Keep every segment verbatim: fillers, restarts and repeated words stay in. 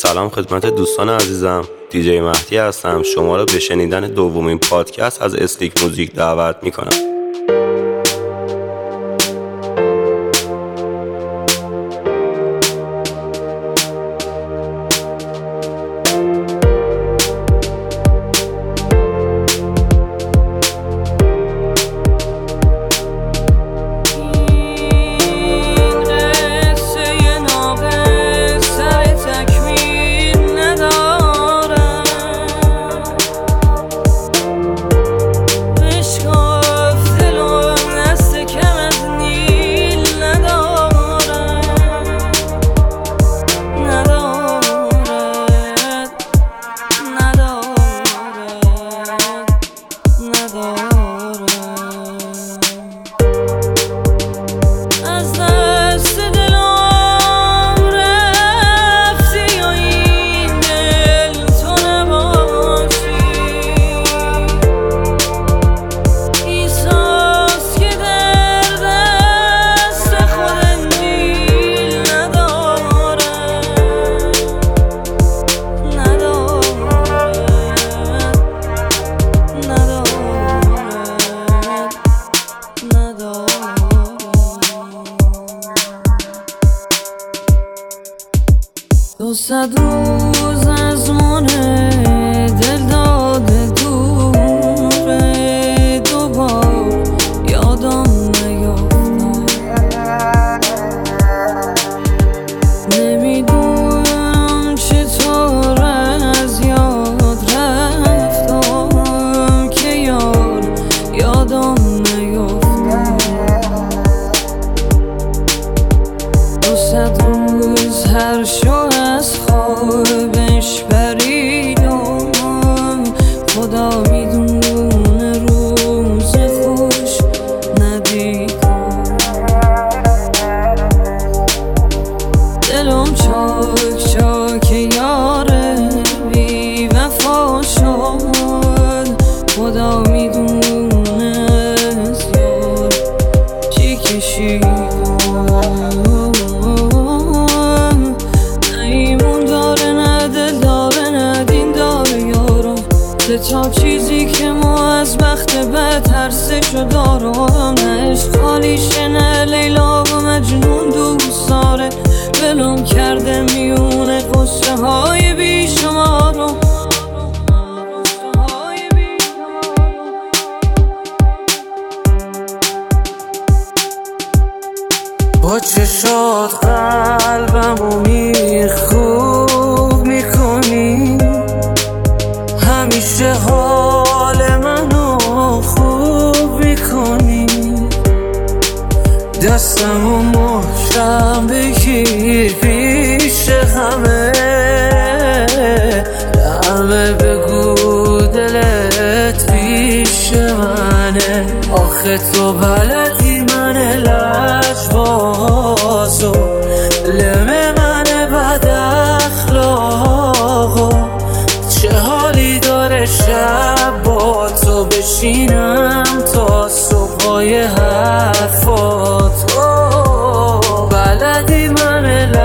سلام خدمت دوستان عزیزم، دیجی مهدی هستم. شما را به شنیدن دومین پادکست از اسلیک موزیک دعوت میکنم. دو صد روز از مونه دل داده دوره، دوبار یادم نیافتم. نمیدونم چطور از یاد رفتم که یار یادم نیافتم. دو صد روز هر شو از خوابش پریدم، خدا میدونه روز خوش ندیدم. دلم چاک چاک یاره بی وفا شد، خدا میدونه از یار چی کشیدم. تا چیزی که ما از بخت بد ترسشو دارم، نه عشق خالیشه نه لیلا و مجنون دوست داره، ولم کرده میونه قصه های بی شمارم. با چشات قلبمو میخوب میکنی، همیشه حال منو خوب میکنی. دستمو محکم بگیر پیش همه، همه بگو دلت پیش منه. آخه تو بلدی من لجبازو، لمه من بد اخلاقو، چه حالی داره شب با تو بشینم تا صبحای حرفات. بلدی من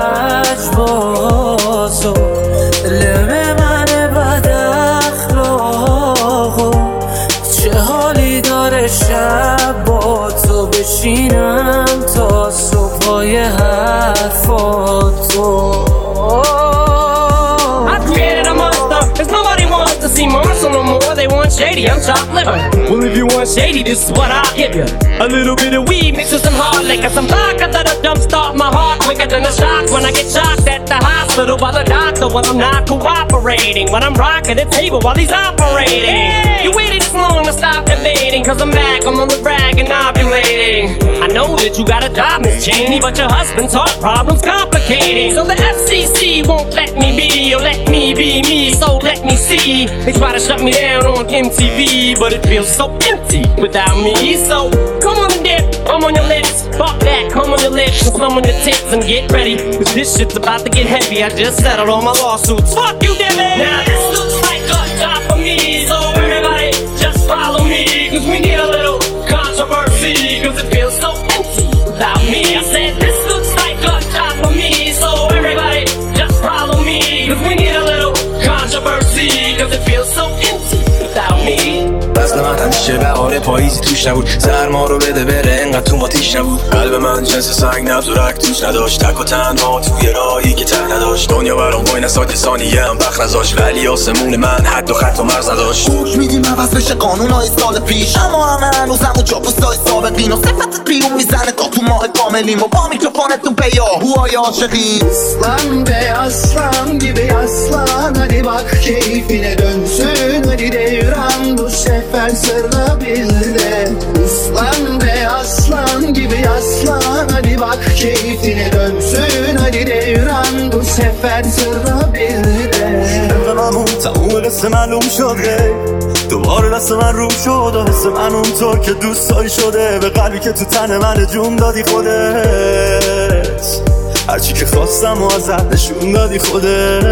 لجبازو، لمه من بد اخلاقو، چه حالی داره شب با تو بشینم تا صبحای حرفات. See Marshall no more, they want shady, I'm chopped liver. Well, if you want shady, this is what I'll give you. A little bit of weed mixed with some hard liquor, some vodka that'll jumpstart my heart quicker than a shock when I get shocked at the hospital by the doctor when I'm not cooperating, when I'm rocking the table while he's operating. Hey! You waited this long to stop debating, cause I'm back, I'm on the rag and ovulating. I know that you got a job, Miss Cheney, but your husband's heart problem's complicating. So the F C C won't let me be, or let me be me, so let me see. They try to shut me down on M T V, but it feels so empty without me. So come on and dip, I'm on your lips. Fuck that, come on your lips and come on your tits and get ready, cause this shit's about to get heavy. I just settled all my lawsuits. Fuck you, Devin! Now this looks like a job for me, so everybody just follow me, cause we need a little controversy, cause it feels so empty without me. I said this looks like a job for me, so everybody just follow me, cause we need فصل من همیشه بهار پاییزی توش نبود، سرما رو بده بره انقدر تو ما تیش نبود. قلب من جنس سنگ نبض و رگ توش نداشت، تک و تنها توی راهی که ته نداشت. دنیا برام وای نساد ثانیه هم وقت نذاشت، ولی آسمون من حد و خط و مرز نداشت. خوش میدیم عوض بشه قانونهای سال پیش، اما همه هنوزم و چاپوستای سابقین و صفتت بیرون میزنه تا تو ماه کاملیم و با میکروفونتون پیا هوهای عاشقین. Aslan be aslan gibi aslan, hadi bak keyfine dönsün, hadi devran bu sefer sırla bizde. Aslan be aslan gibi aslan, hadi bak keyfine dönsün, hadi devran bu sefer sırla bizde. انقلابمون تموم قصه معلوم شده، دوباره دست من روم شد و حس من اونطور که دوست داری شده. به قلبی که تو تن من جون دادی خودت، هرچی که خواستم و ازت نشون دادی خودت.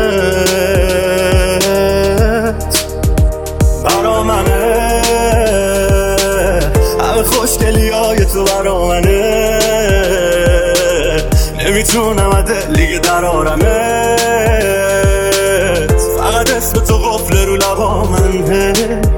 برا منه همه خوشگلی های تو، برا منه نمیتونم از دلیگه در آرمت، فقط اسم تو قفل رو لبا منه.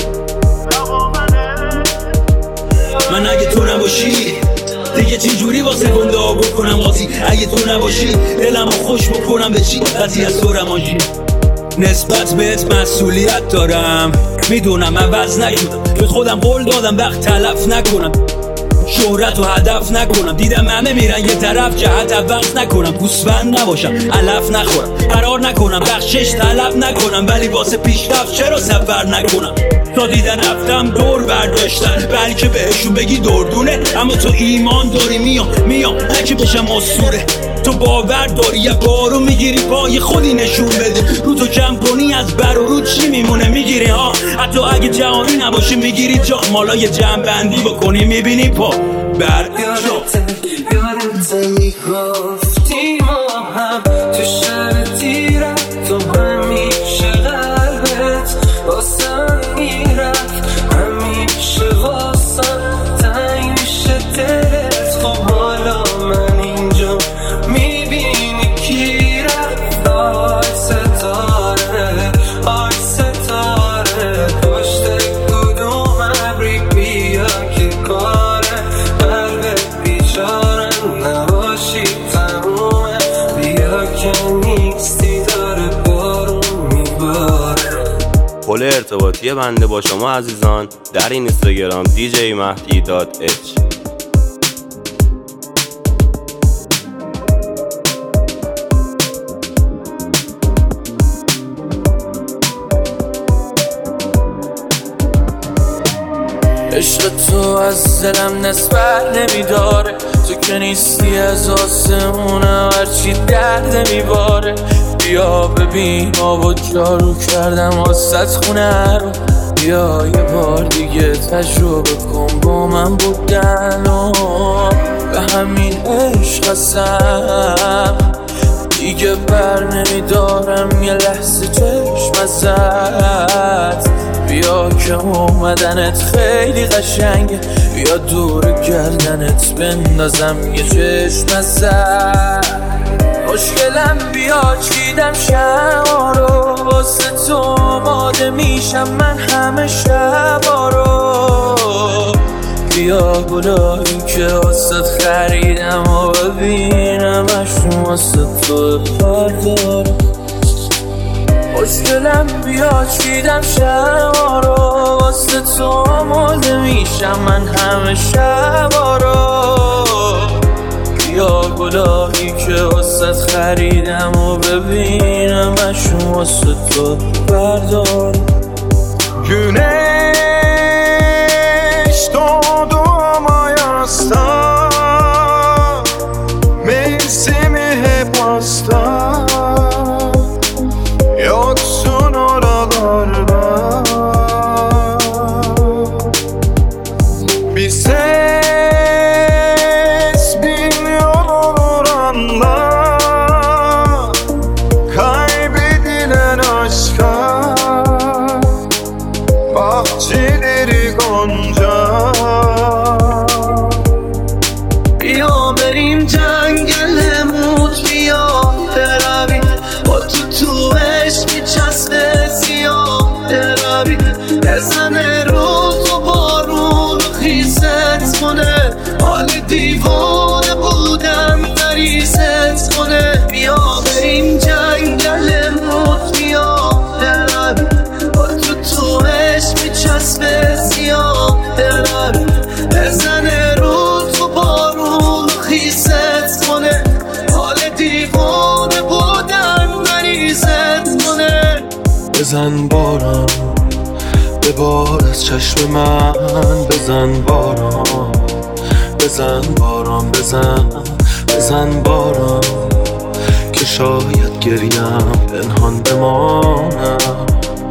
من اگه تو نباشی دیگه چی جوری واسه گنده ها بکنم قاضی؟ اگه تو نباشی دلمو خوش بکنم به چی؟ قضیه از تو رمانجی. نسبت بهت مسئولیت دارم، میدونم عوض نکنم، به خودم قول دادم وقت تلف نکنم، شهرت و هدف نکنم. دیدم همه میرن یه طرف، جهت عوض نکنم، گوسفند نباشم، علف نخورم، قرار نکنم بخشش طلب نکنم، ولی واسه پیشرفت چرا سفر نکنم؟ تا دیدن رفتم دور برداشتن، بلکه بهشون بگی دردونه، اما تو ایمان داری میام میام نکه بشم اسطوره. تو باور داری یه بارو میگیری پای خودی نشون بده، رو تو کم کنی از بر و رو چی میمونه میگیری ها. حتی اگه جهانی نباشی میگیری جا، مالا یه جمع بندی بکنی میبینی پا بر جا. یادت میگفتی ما هم تو شهر تیرم، تو همیشه قلبت واسم میرفت، همیشه واسم تنگ میشه دلت. خب حالا من اینجا میبینی کی رفت، آی ستاره آی ستاره، پشت کدوم ابری بیا که کاره قلبت بیچارم نباشی تمومه، بیا که نیستی داره بارون میباره. پل ارتباطی بنده با شما عزیزان در این اینستاگرام دی جی مهدی دات اچ. عشق تو از دلم نسبت نمیداره، تو که نیستی از آسمونم هرچی درد میباره. بیا ببین آبا جارو کردم واسط خونه رو، بیا یه بار دیگه تجربه کن با من بودن و به همین عشق هستم دیگه بر نمیدارم یه لحظه چشم ازت. بیا که اومدنت خیلی قشنگه، بیا دور گردنت بندازم یه چشم ازت. مشکلم بیا چیدم شما رو، واسه تو آماده میشم من همه شبا رو. بیا گلایی که واسه خریدم و ببینم اشون واسه تو بردارم. مشکلم بیا چیدم شما رو، واسه تو آماده میشم من همه شبا رو. بیا گلایی که واسه خریدم و ببینم اشون واسه تو بردارم. Güneş doğdu ama yasta, mevsimi hep hasta, yoksun oralarda. Bir ses bin yol olur anla, kaybedilen aşka bahçeleri gonca. بیا بریم جنگل موت، بیا بروی با تو تو عشق میچسبه سیاه بروی، بزنه رو تو بزن باران به بار از چشم من، بزن باران بزن باران بزن بزن باران که شاید گریم پنهان بمانم.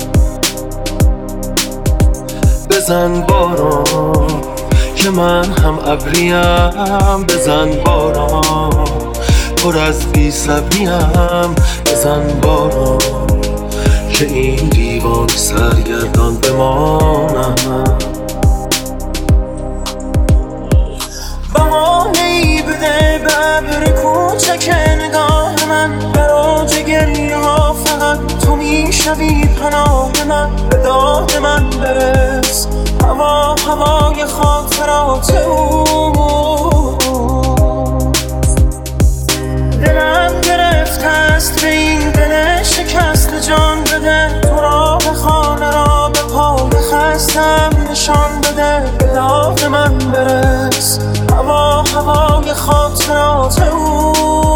بزن باران که من هم ابریم، بزن باران پر از بی صبریم، بزن باران که این دیوان سرگردان بمانم. بهانه‌ای بده به ابر کوچک نگاه من، براج گریه ها فقط تو میشوی پناه من. به داد من برس هوا هوای خاطرات او، دلم گرفته است به این دل شکست جان بده. تو را به خانه را به پای خستم نشان بده. به داد من برس هوا هوای خاطرات او.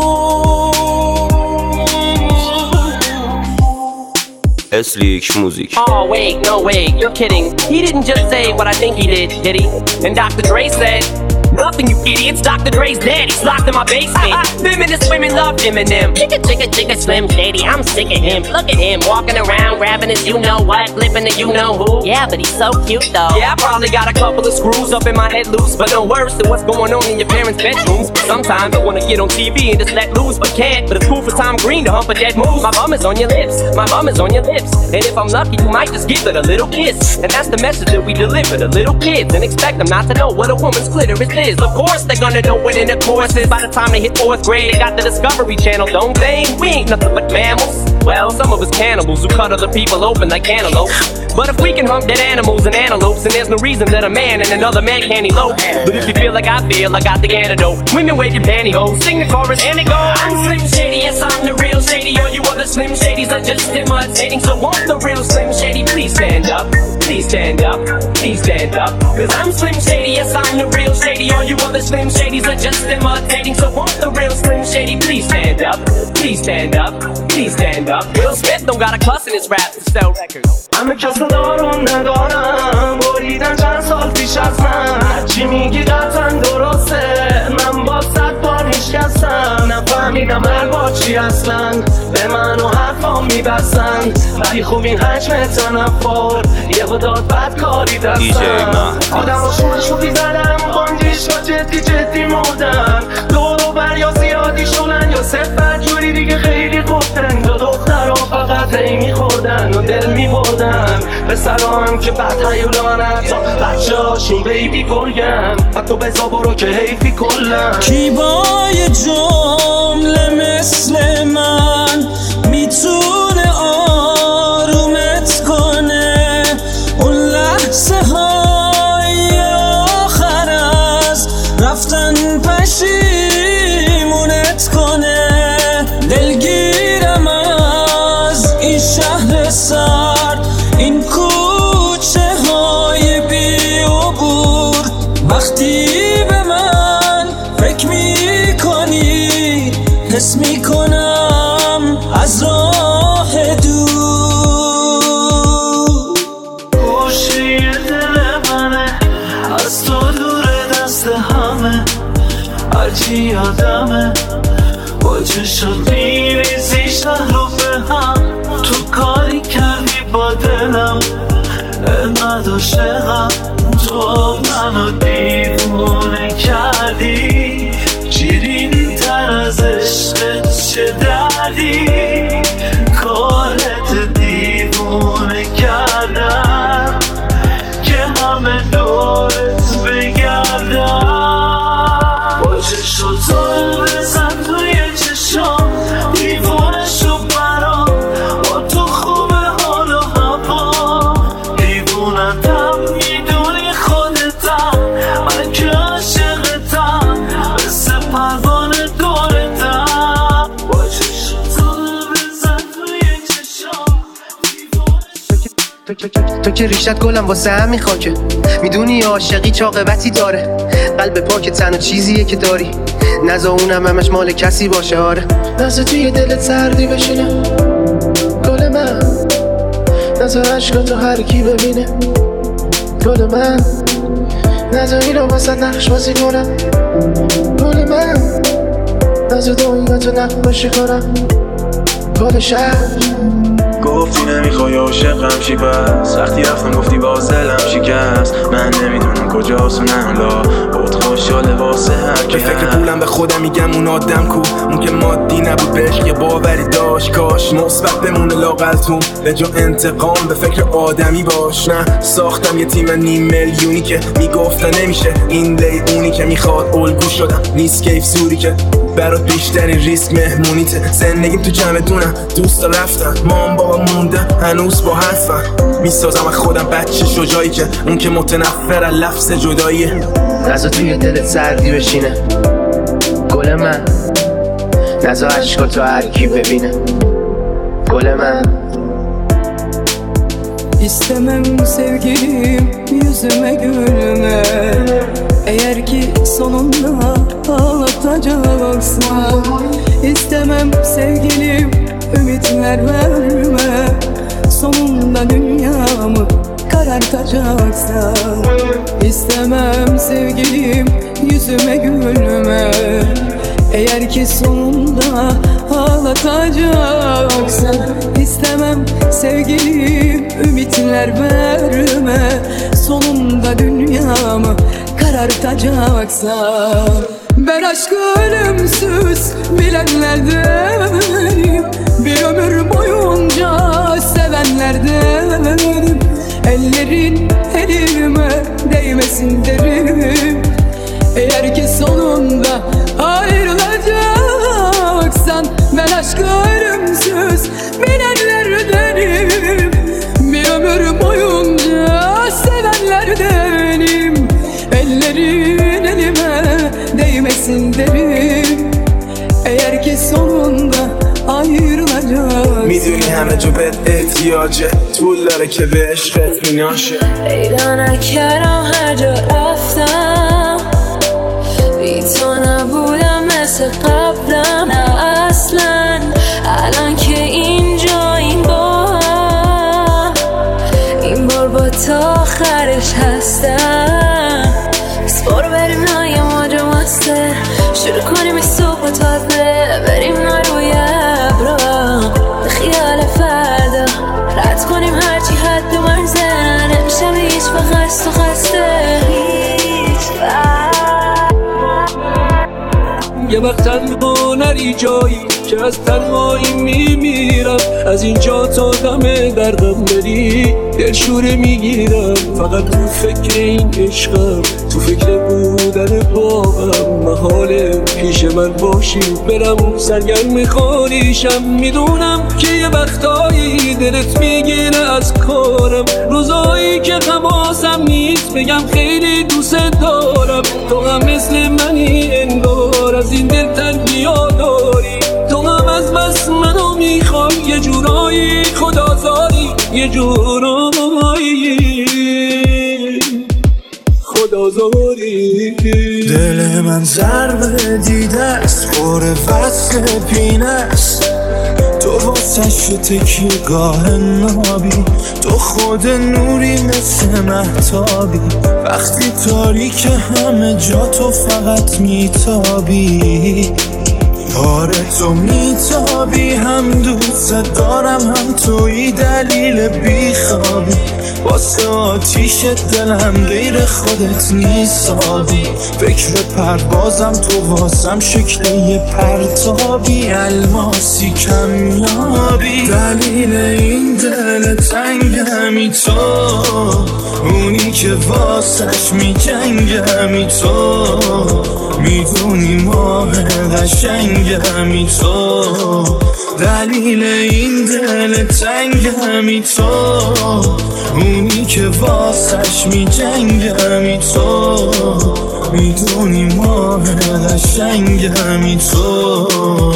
اسلیک موزیک. Oh wait, no wait, you're kidding. He didn't just say what I think he did, did he? And Doctor Dre said nothing, you idiots. Doctor Dre's dead, he's locked in my basement. Feminist women love Eminem. Chicka chicka chicka Slim Shady, I'm sick of him. Look at him, walking around, grabbing his you know what, flipping the you know who. Yeah, but he's so cute though. Yeah, I probably got a couple of screws up in my head loose, but no worse than what's going on in your parents' bedrooms. Sometimes I wanna get on T V and just let loose, but can't. But it's cool for Tom Green to hump a dead moose. My bum is on your lips, my bum is on your lips. And if I'm lucky, you might just give it a little kiss. And that's the message that we deliver to little kids, and expect them not to know what a woman's clitoris is. Of course they're gonna know what intercourse is by the time they hit fourth grade. They got the Discovery Channel, don't they? We ain't nothing but mammals. Well, some of us cannibals who cut other people open like cantaloupe. But if we can hump dead animals and antelopes, then there's no reason that a man and another man can't elope. But if you feel like I feel, I got the antidote. Women wave your pantyhose, sing the chorus and it goes. I'm Slim Shady, yes I'm the real Shady. All you other Slim Shadys are just imitating. So won't the real Slim Shady please stand up? Please stand up, please stand up. Cause I'm Slim Shady, yes I'm the real Shady. All you other Slim Shadys are just imitating. So won't the real Slim Shady please stand up? Please stand up, please stand up. Will Smith don't got a cuss in his rap to sell records. همه کسا دارون ندارم، بریدن چند سال پیش از من. هرچی میگی قطعا درسته، من با صد بار نشکستم. نفهمیدم هر با چی اصلا به من و حرفام میبستن. ولی خوب این حجم تنفر یه خودات بدکاری دستم. آدم ها شوخی شوخی زدم، بانجیش ها جدی جدی مردن. دور و بر یا زیادی شدن یا صفت جوری دیگه خیلی خوبتن. دو دختر ها فقط هی میخوردن و دل میبردن. پسرها هم که بد هیولانن، تا بچه هاشون بیبی گرگن. حتی بزا برو که حیفی کلن. کی با یه جمله مثل من میتونه آرومت کنه؟ اون لحظه های آخر از رفتن پشیمونت کنه. دلگیرم از این شهر سرد، این کوچه های بی عبور. وقتی به من فکر میکنی حس میکنم از راه دور. گوشی دل منه از تو دور دست همه. هرچی یادمه با چشم میریزی شهر رو به هم. تو کاری کردی با دلم انقدر عاشقم. تو منو دیوونه کردی، شیرین تر از عشقت چه دردی. کارت دیوونه کردم که همه دورت بگردم. با چشم تو بزن توی چشم، دیوونه شو برام. با تو خوبه حال و هوا، دیوونتم میدونی خودتم. من که عاشقتم مثل پروانه دورتم. با چشم تو بزن توی چشم، تو, تو, تو, تو که ریشت گلم واسه همین خاکه. میدونی عاشقی چه عاقبتی داره. قلب پاک تنها چیزیه که داری، نزا اونم همش مال کسی باشه. آره نزا توی دلت سردی بشینم گل من، نذار عشقاتو هر کی ببینه گل من، نذار اینو واسه نقش بازی کنم گل من، نذار دنیاتو نقاشی کنم گل شهر. گفتی نمیخوای عاشقم شی پس وقتی رفتم گفتی باز دلم شکست. من نمیدونم کجاست اونم لا بود خوشحاله واسه هر کی. به فکر پولم به خودم میگم اون آدم کو، اون که مادی نبود بهش یه باوری داشت. کاش مثبت بمونه لاقلتون به جا انتقام، به فکر آدمی باش. نه ساختم یه تیم نیم میلیونی که میگفتن نمیشه این لی، اونی که میخواد الگو شدم نیست کیف سوری که برات بیشترین ریسک مهمونیته. زندگیم تو جمعتونم دوستا رفتن، مام بابا مونده هنوز با حرفم. میسازم از خودم بچه شجاعی که اون که متنفر از لفظ جداییه. نذار توی دلت سردی بشینه گل من، نذار عشقاتو هر کی ببینه گل من. İstemem sevgilim yüzüme gülme, eğer ki sonunda ağlatacaksan. İstemem sevgilim ümitler verme, sonunda dünyamı karartacaksan. İstemem sevgilim yüzüme gülme, eğer ki sonunda ağlatacaksan. İstemem sevgilim ümitler verme, sonunda dünyamı karartacaksan. Ben aşkı ölümsüz bilenlerdenim, bir ömür boyunca sevenlerdenim. Ellerin elime değmesin derim, eğer ki sonunda ayrılacaksan. Ben aşkı ölümsüz bilenlerdenim, bir ömür boyunca sevenlerdenim. Ellerin elime değmesin derim, eğer ki sonunda ayrılacak. میدونی همه جو بهت احتیاجه، طول داره که به عشقت میناشه. پیدا نکردم هر جا رفتم، بی تو نبودم مثل قبلم. نه اصلا الان که اینجا این بار، این بار با تا آخرش هستم. بس برو بریم نه یه ماجو مسته، شروع کنیم این صبح و تازه. بریم نه روی ابرا به خیال فردا، رد کنیم هرچی حد و مرزه. نمیشه به هیچ وقت و خسته هیچ وقت. یه وقت تنها نری جایی که از تنهایی میمیرم. از اینجا تا دم درقم بری دلشوره میگیرم. فقط تو فکر این عشقم، تو فکر بودن باقم. محاله پیش من باشی برم سرگرم خالیشم. میدونم که یه وقتایی دلت میگیره از کارم، روزایی که حواسم نیست بگم خیلی دوست دارم. تو هم مثل منی انگار، از این دل تنگیا داری. تو هم از بس منو میخوای، یه جورایی خدازاری، یه جورایی خدازاری. دل من ضربه دیده است، خوره وصل پینه است. تو واسه شو تکیگاه نابی، تو خود نوری مثل مهتابی. وقتی تاریک همه جا تو فقط میتابی. آره تو میتابی، هم دوست دارم هم توی دلیل بیخوابی. واسه آتیش دلم غیر خودت نیسابی. فکر پروازم تو واسم شکل یه پرتابی. الماسی کمیابی، دلیل این دل تنگمی تو، اونی که واسش میجنگمی تو. میدونی ماه قشنگمی تو، دلیل این دل تنگمی تو، اونی که واسش میجنگمی تو. میدونی ماه قشنگمی تو.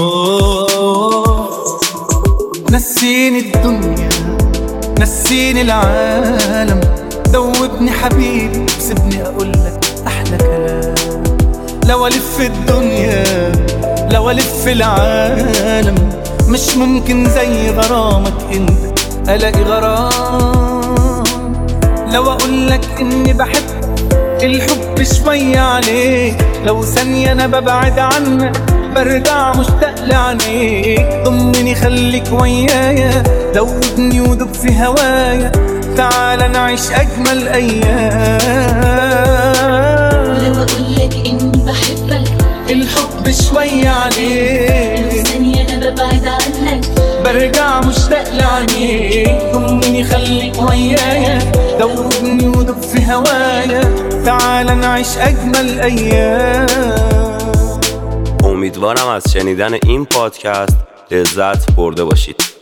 نسيني الدنيا نسيني العالم، دوبني حبيبي وسيبني اقولك احلى كلام. لو الف الدنيا لو الف العالم، مش ممكن زي غرامك انت الاقي غرام. لو اقولك اني بحب الحب شوية عليك، لو ثانية انا ببعد عنك برجع مشتاق لعينيك. ضمني خليك ويايا، دوبني ودوب في هوايا، تعال نعيش اجمل ايام. لو اقولك اني بحبك الحب شوية عليك، لو ثانية انا ببعد عنك برجع مشتاق لعينيك. ضمني خليك ويايا، دوبني ودوب في هوايا، تعال نعيش اجمل ايام. امیدوارم از شنیدن این پادکست لذت برده باشید.